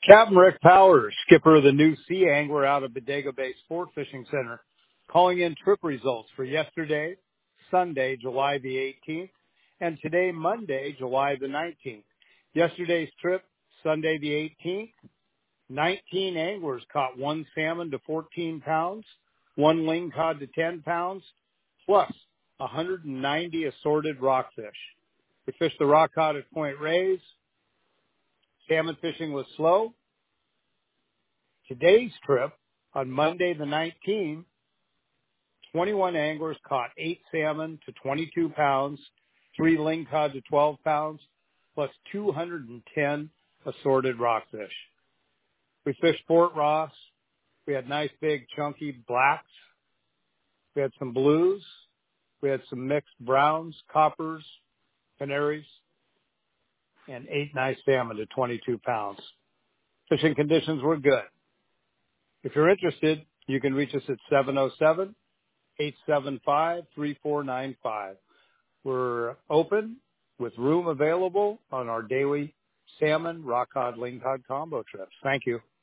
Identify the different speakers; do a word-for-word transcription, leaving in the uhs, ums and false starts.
Speaker 1: Captain Rick Powers, skipper of the new Sea Angler out of Bodega Bay Sport Fishing Center, calling in trip results for yesterday, Sunday, July the eighteenth, and today, Monday, July the nineteenth. Yesterday's trip, Sunday the eighteenth, nineteen anglers caught one salmon to fourteen pounds, one lingcod to ten pounds, plus one hundred ninety assorted rockfish. We fished the rock cod at Point Reyes. Salmon fishing was slow. Today's trip, on Monday the nineteenth, twenty-one anglers caught eight salmon to twenty-two pounds, three lingcod to twelve pounds, plus two hundred ten assorted rockfish. We fished Fort Ross. We had nice big chunky blacks. We had some blues. We had some mixed browns, coppers, canaries, and eight nice salmon to twenty-two pounds. Fishing conditions were good. If you're interested, you can reach us at seven oh seven, eight seven five, three four nine five. We're open with room available on our daily salmon, rock cod, lingcod combo trips. Thank you.